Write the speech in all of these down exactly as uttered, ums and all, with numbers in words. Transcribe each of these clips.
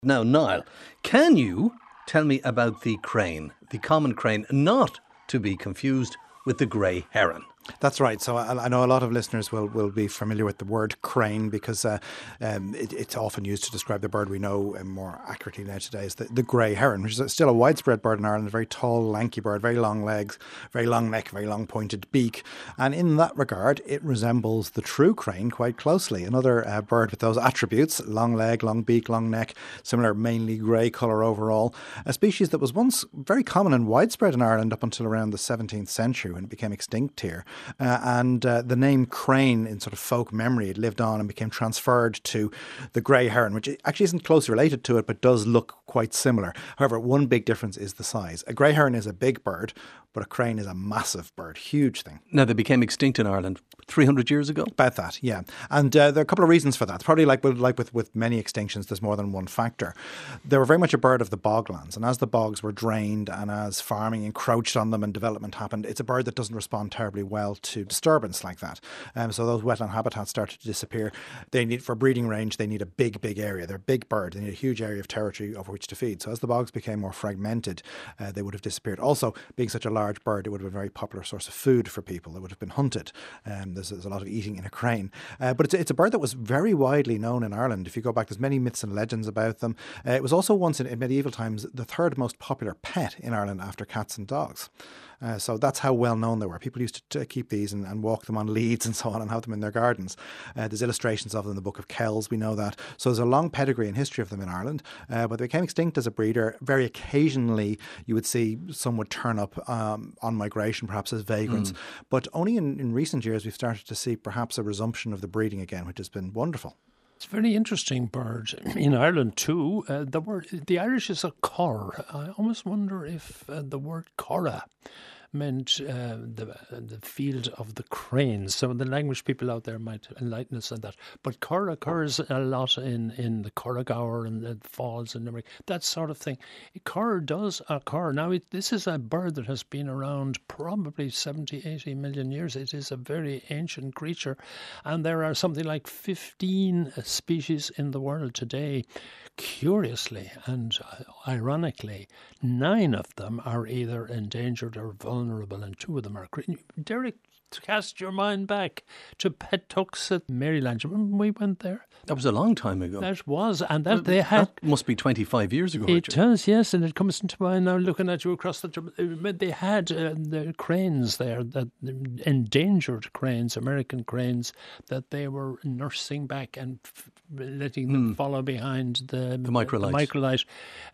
Now, Niall, can you tell me about the crane, the common crane, not to be confused with the grey heron? That's right. So I, I know a lot of listeners will, will be familiar with the word crane because uh, um, it, it's often used to describe the bird we know uh, more accurately now today as the, the grey heron, which is still a widespread bird in Ireland, a very tall, lanky bird, very long legs, very long neck, very long pointed beak. And in that regard, it resembles the true crane quite closely. Another uh, bird with those attributes, long leg, long beak, long neck, similar mainly grey colour overall. A species that was once very common and widespread in Ireland up until around the seventeenth century when it became extinct here. Uh, and uh, the name crane in sort of folk memory, it lived on and became transferred to the grey heron, which actually isn't closely related to it, but does look quite similar. However, one big difference is the size. A grey heron is a big bird, but a crane is a massive bird, huge thing. Now, they became extinct in Ireland three hundred years ago? About that, yeah. And uh, there are a couple of reasons for that. Probably like, with, like with, with many extinctions, there's more than one factor. They were very much a bird of the boglands, and as the bogs were drained and as farming encroached on them and development happened, it's a bird that doesn't respond terribly well to disturbance like that. Um, so those wetland habitats started to disappear. They need, for breeding range, they need a big, big area. They're a big bird. They need a huge area of territory over which to feed. So as the bogs became more fragmented, uh, they would have disappeared. Also, being such a large bird, it would have been a very popular source of food for people. It would have been hunted. Um, there's, there's a lot of eating in a crane. Uh, but it's, it's a bird that was very widely known in Ireland. If you go back, there's many myths and legends about them. Uh, it was also once in, in medieval times the third most popular pet in Ireland after cats and dogs. Uh, so that's how well known they were. People used to, to keep these and, and walk them on leads and so on and have them in their gardens. Uh, there's illustrations of them in the Book of Kells, we know that. So there's a long pedigree and history of them in Ireland, uh, but they became extinct as a breeder. Very occasionally you would see some would turn up um, on migration, perhaps as vagrants. Mm. But only in, in recent years we've started to see perhaps a resumption of the breeding again, which has been wonderful. It's a very interesting bird. In Ireland too, uh, the word the Irish is a cor. I almost wonder if uh, the word cora meant uh, the the field of the cranes. Some of the language people out there might enlighten us on that. But cor occurs a lot in, in the Corrigour and the Falls and everything, that sort of thing. Cor does occur. Now, it, this is a bird that has been around probably seventy, eighty million years. It is a very ancient creature. And there are something like fifteen species in the world today. Curiously and ironically, nine of them are either endangered or vulnerable, and two of them are. Derek, cast your mind back to Patuxet, Maryland. Remember when we went there? That was a long time ago. That was, and that they had. That must be twenty-five years ago. It Richard. does, yes, and it comes into mind now. Looking at you across the, they had uh, the cranes there, that endangered cranes, American cranes, that they were nursing back and f- letting them mm. follow behind the the microlight. The microlight.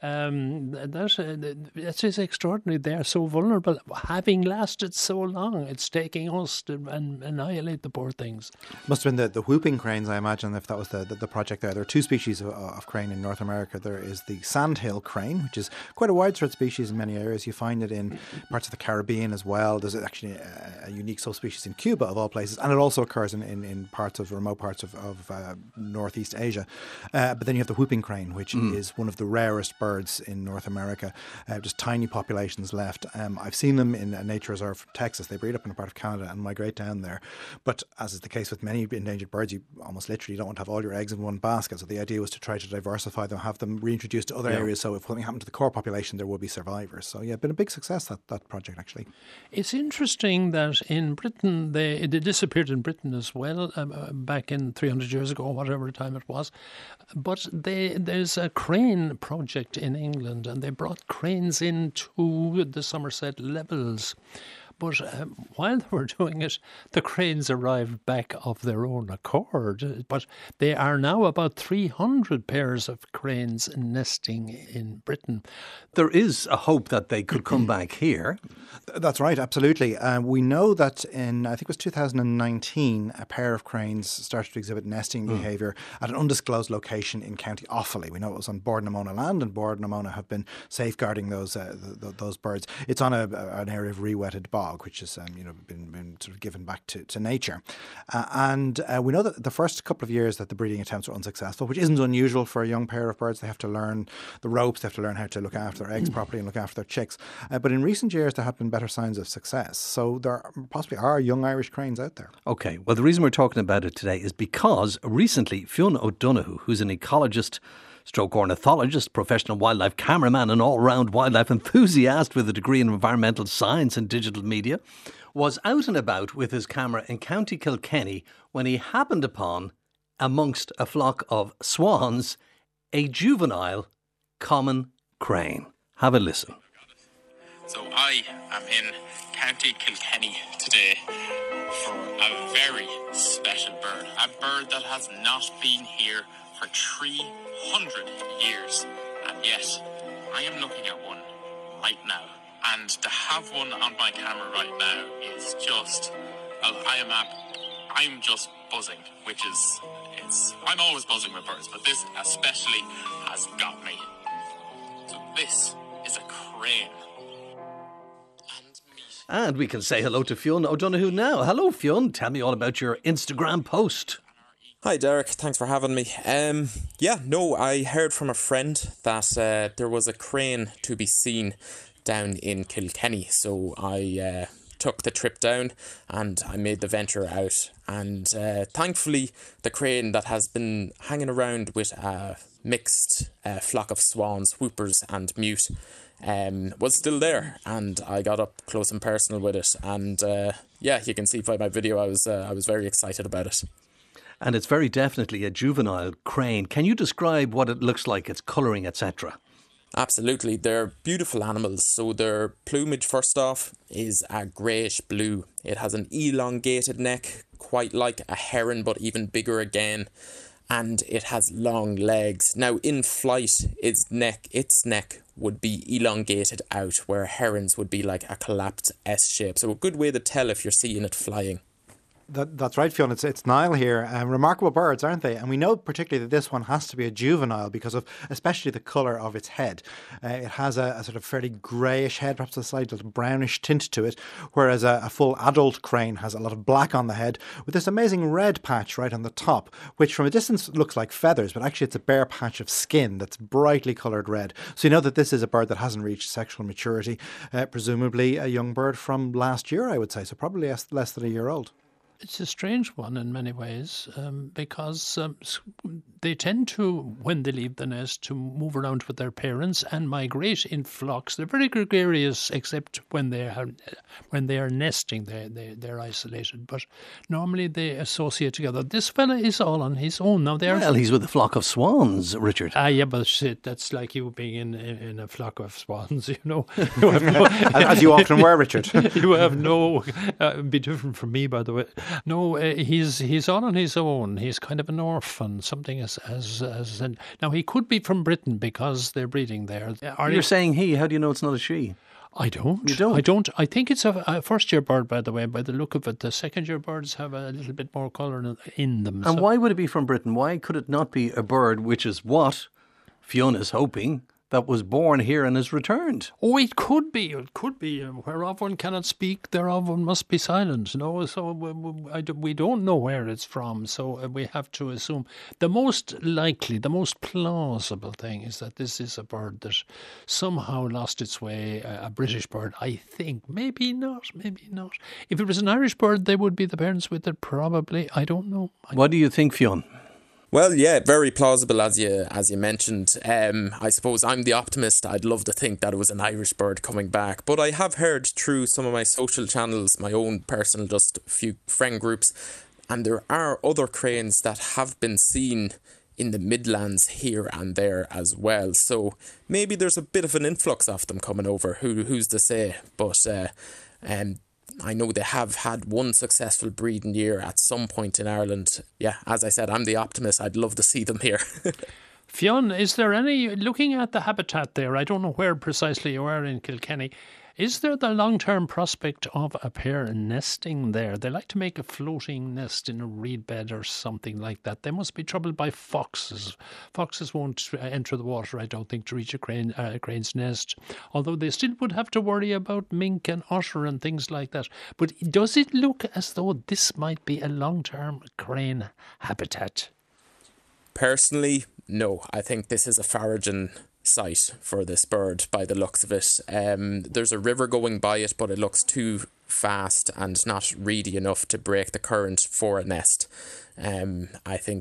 Um, that's uh, that is extraordinary. They are so vulnerable, having lasted so long. It's taking us to an, annihilate the poor things. Must have been the, the whooping cranes, I imagine, if that was the, the, the project there. There are two species of, of crane in North America. There is the sandhill crane, which is quite a widespread species in many areas. You find it in parts of the Caribbean as well. There's actually a, a unique subspecies in Cuba, of all places, and it also occurs in, in, in parts of remote parts of, of uh, Northeast Asia. Uh, but then you have the whooping crane, which mm. is one of the rarest birds in North America. Uh, just tiny populations left. Um, I've seen them in a nature reserve from Texas. They breed up in a part of Canada and migrate down there. But as is the case with many endangered birds, you almost literally don't want to have all your eggs in one basket. So the idea was to try to diversify them, have them reintroduced to other yeah. areas. So if something happened to the core population, there would be survivors. So yeah, been a big success, that, that project actually. It's interesting that in Britain, they, they disappeared in Britain as well, um, back in three hundred years ago, whatever time it was. But they, there's a crane project in England, and they brought cranes into the Somerset Levels. But um, while they were doing it, the cranes arrived back of their own accord. But they are now about three hundred pairs of cranes nesting in Britain. There is a hope that they could come back here. That's right, absolutely. Uh, we know that in, I think it was two thousand nineteen, a pair of cranes started to exhibit nesting mm. behaviour at an undisclosed location in County Offaly. We know it was on Bord na Mona land, and Bord na Mona have been safeguarding those uh, th- th- those birds. It's on a, an area of re-wetted bog, which has um, you know been, been sort of given back to, to nature. Uh, and uh, we know that the first couple of years that the breeding attempts were unsuccessful, which isn't unusual for a young pair of birds. They have to learn the ropes, they have to learn how to look after their eggs properly and look after their chicks. Uh, but in recent years, there have been better signs of success. So there possibly are young Irish cranes out there. OK, well, the reason we're talking about it today is because recently Fionn O'Donoghue, who's an ecologist stroke ornithologist, professional wildlife cameraman and all-round wildlife enthusiast with a degree in environmental science and digital media, was out and about with his camera in County Kilkenny when he happened upon, amongst a flock of swans, a juvenile common crane. Have a listen. So I am in County Kilkenny today for a very special bird. A bird that has not been here for three hundred years. And yet, I am looking at one right now. And to have one on my camera right now is just, well, I am up, I'm just buzzing, which is, it's, I'm always buzzing with birds, but this especially has got me. So this is a crane. And we can say hello to Fionn O'Donoghue now. Hello, Fionn. Tell me all about your Instagram post. Hi, Derek. Thanks for having me. Um, yeah, no, I heard from a friend that uh, there was a crane to be seen down in Kilkenny. So I uh, took the trip down and I made the venture out. And uh, thankfully, the crane that has been hanging around with a mixed uh, flock of swans, whoopers and mute, um, was still there. And I got up close and personal with it. And uh, yeah, you can see by my video, I was uh, I was very excited about it. And it's very definitely a juvenile crane. Can you describe what it looks like, its colouring, et cetera? Absolutely. They're beautiful animals. So their plumage, first off, is a greyish blue. It has an elongated neck, quite like a heron, but even bigger again. And it has long legs. Now, in flight, its neck, its neck would be elongated out, where herons would be like a collapsed S shape. So a good way to tell if you're seeing it flying. That, that's right, Fionn. It's, it's Niall here. Um, remarkable birds, aren't they? And we know particularly that this one has to be a juvenile because of especially the colour of its head. Uh, it has a, a sort of fairly greyish head, perhaps a slight little brownish tint to it, whereas a, a full adult crane has a lot of black on the head with this amazing red patch right on the top, which from a distance looks like feathers, but actually it's a bare patch of skin that's brightly coloured red. So you know that this is a bird that hasn't reached sexual maturity, uh, presumably a young bird from last year, I would say, so probably less than a year old. It's a strange one in many ways um, because um, they tend to, when they leave the nest, to move around with their parents and migrate in flocks. They're very gregarious, except when they are when they are nesting. They they they're isolated, but normally they associate together. This fella is all on his own now. They're Well, he's with a flock of swans, Richard. Ah, yeah, but shit, that's like you being in, in, in a flock of swans. You know, you have no, as you often were, Richard. You have no. Uh, be different from me, by the way. No, uh, he's he's all on his own. He's kind of an orphan, something as as as. An, now he could be from Britain because they're breeding there. Are You're you, saying he. How do you know it's not a she? I don't. You don't? I don't. I think it's a, a first-year bird, by the way. By the look of it, the second-year birds have a little bit more colour in, in them. And so. why would it be from Britain? Why could it not be a bird, which is what Fiona's hoping, that was born here and has returned? Oh, it could be. It could be. Whereof one cannot speak, thereof one must be silent. No, so we, we, I, we don't know where it's from. So we have to assume the most likely, the most plausible thing is that this is a bird that somehow lost its way. A, a British bird, I think. Maybe not. Maybe not. If it was an Irish bird, they would be the parents with it. Probably. I don't know. I What do you think, Fionn? Well, yeah, very plausible as you as you mentioned. Um, I suppose I'm the optimist. I'd love to think that it was an Irish bird coming back, but I have heard through some of my social channels, my own personal, just a few friend groups, and there are other cranes that have been seen in the Midlands here and there as well. So maybe there's a bit of an influx of them coming over. Who who's to say? But uh, um. I know they have had one successful breeding year at some point in Ireland. Yeah, as I said, I'm the optimist. I'd love to see them here. Fionn, is there any, looking at the habitat there, I don't know where precisely you are in Kilkenny, is there the long-term prospect of a pair nesting there? They like to make a floating nest in a reed bed or something like that. They must be troubled by foxes. Foxes won't enter the water, I don't think, to reach a crane, uh, a crane's nest, although they still would have to worry about mink and otter and things like that. But does it look as though this might be a long-term crane habitat? Personally, no. I think this is a foraging site for this bird by the looks of it. Um, there's a river going by it, but it looks too fast and not reedy enough to break the current for a nest. Um, I think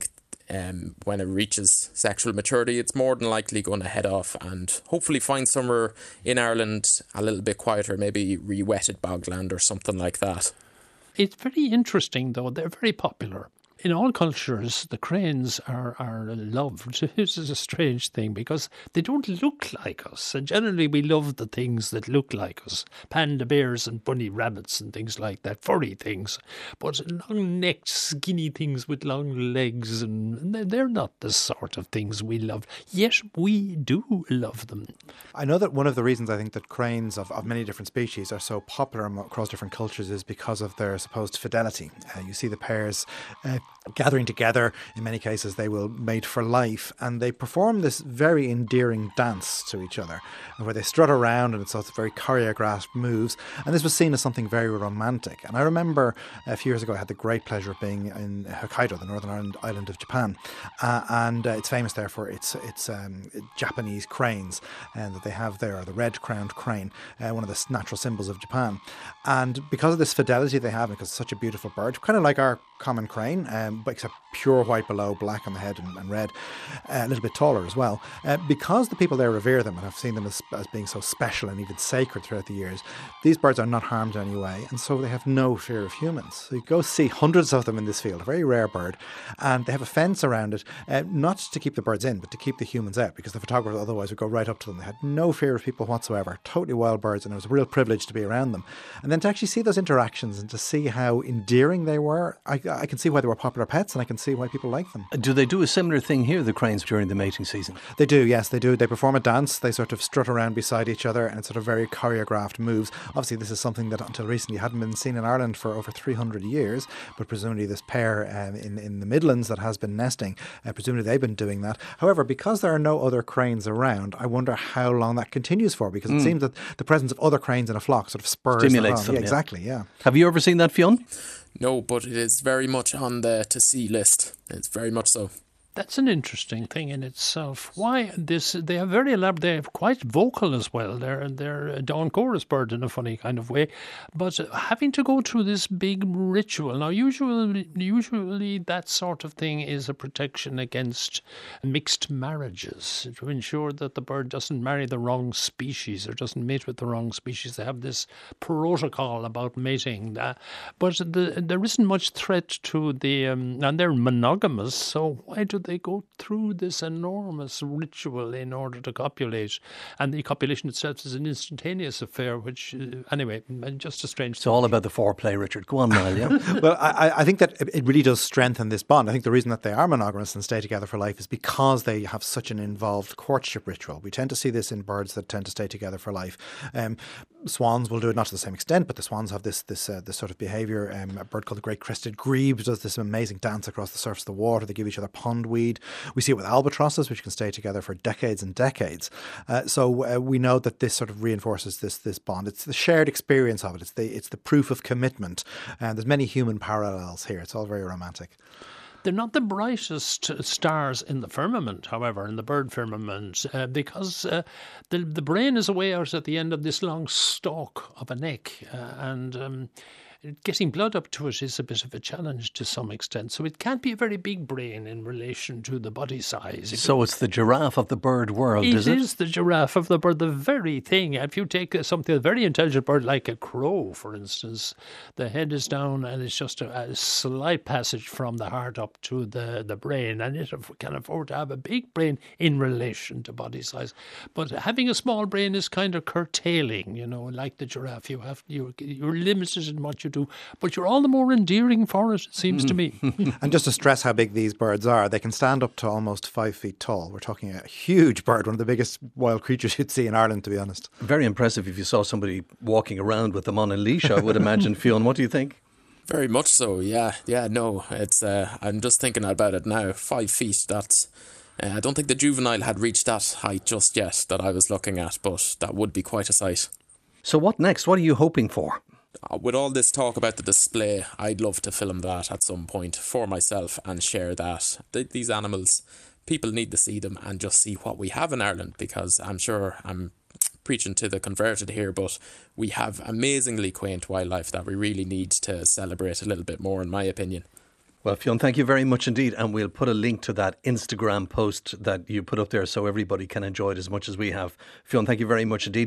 um, when it reaches sexual maturity, it's more than likely going to head off and hopefully find somewhere in Ireland a little bit quieter, maybe re-wetted bogland or something like that. It's very interesting, though. They're very popular. In all cultures, the cranes are, are loved. This is a strange thing because they don't look like us. And generally we love the things that look like us. Panda bears and bunny rabbits and things like that, furry things. But long-necked, skinny things with long legs, and they're not the sort of things we love. Yet we do love them. I know that one of the reasons I think that cranes of, of many different species are so popular across different cultures is because of their supposed fidelity. Uh, you see the pairs uh, gathering together. In many cases they will mate for life, and they perform this very endearing dance to each other where they strut around, and it's also very choreographed moves, and this was seen as something very romantic. And I remember a few years ago I had the great pleasure of being in Hokkaido, the northern island, island of Japan, uh, and uh, it's famous there for its, its um, Japanese cranes and uh, that they have there, the red-crowned crane, uh, one of the natural symbols of Japan. And because of this fidelity they have, because it's such a beautiful bird, kind of like our common crane, um, but except pure white below, black on the head and, and red, uh, a little bit taller as well. Uh, because the people there revere them and have seen them as, as being so special and even sacred throughout the years, these birds are not harmed in any way, and so they have no fear of humans. So you go see hundreds of them in this field, a very rare bird, and they have a fence around it, uh, not to keep the birds in, but to keep the humans out, because the photographers otherwise would go right up to them. They had no fear of people whatsoever, totally wild birds, and it was a real privilege to be around them. And then to actually see those interactions and to see how endearing they were, I, I can see why they were popular pets, and I can see why people like them. Do they do a similar thing here, the cranes, during the mating season? They do, yes, they do. They perform a dance. They sort of strut around beside each other, and it's sort of very choreographed moves. Obviously, this is something that until recently hadn't been seen in Ireland for over three hundred years, but presumably this pair um, in, in the Midlands that has been nesting, uh, presumably they've been doing that. However, because there are no other cranes around, I wonder how long that continues for, because it mm. seems that the presence of other cranes in a flock sort of spurs Stimulates them. them. Yeah, exactly, yeah. Have you ever seen that, Fionn? No, but it is very much on the to-see list. It's very much so. That's an interesting thing in itself. Why this? They are very elaborate. They're quite vocal as well. They're they're a dawn chorus bird in a funny kind of way, but having to go through this big ritual. Now, usually, usually that sort of thing is a protection against mixed marriages to ensure that the bird doesn't marry the wrong species or doesn't mate with the wrong species. They have this protocol about mating, uh, but the, there isn't much threat to the um, and they're monogamous. So why do they go through this enormous ritual in order to copulate? And the copulation itself is an instantaneous affair, which, uh, anyway, just a strange It's thing. all about the foreplay, Richard. Go on, Niall, yeah? Well, I, I think that it really does strengthen this bond. I think the reason that they are monogamous and stay together for life is because they have such an involved courtship ritual. We tend to see this in birds that tend to stay together for life. Um, swans will do it, not to the same extent, but the swans have this this uh, this sort of behaviour. Um, a bird called the great crested grebe does this amazing dance across the surface of the water. They give each other pondweed. We see it with albatrosses, which can stay together for decades and decades. Uh, so uh, we know that this sort of reinforces this this bond. It's the shared experience of it. It's the it's the proof of commitment. And there's many human parallels here. It's all very romantic. They're not the brightest stars in the firmament, however, in the bird firmament, uh, because uh, the the brain is away out at the end of this long stalk of a neck, uh, and um, getting blood up to it is a bit of a challenge to some extent. So it can't be a very big brain in relation to the body size. So it's the giraffe of the bird world, it is it? It is the giraffe of the bird, the very thing. If you take something, a very intelligent bird like a crow, for instance, the head is down and it's just a, a slight passage from the heart up to the, the brain, and it can afford to have a big brain in relation to body size. But having a small brain is kind of curtailing, you know, like the giraffe. You have, you're, you're limited in what you do, but you're all the more endearing for it, it seems to me. And just to stress how big these birds are, they can stand up to almost five feet tall. We're talking a huge bird, one of the biggest wild creatures you'd see in Ireland, to be honest. Very impressive if you saw somebody walking around with them on a leash, I would imagine. Fionn, what do you think? Very much so, yeah. Yeah, no, it's. Uh, I'm just thinking about it now. Five feet, that's... Uh, I don't think the juvenile had reached that height just yet that I was looking at, but that would be quite a sight. So what next? What are you hoping for? Uh, with all this talk about the display, I'd love to film that at some point for myself and share that. Th- these animals, people need to see them and just see what we have in Ireland, because I'm sure I'm preaching to the converted here, but we have amazingly quaint wildlife that we really need to celebrate a little bit more, in my opinion. Well, Fionn, thank you very much indeed. And we'll put a link to that Instagram post that you put up there so everybody can enjoy it as much as we have. Fionn, thank you very much indeed.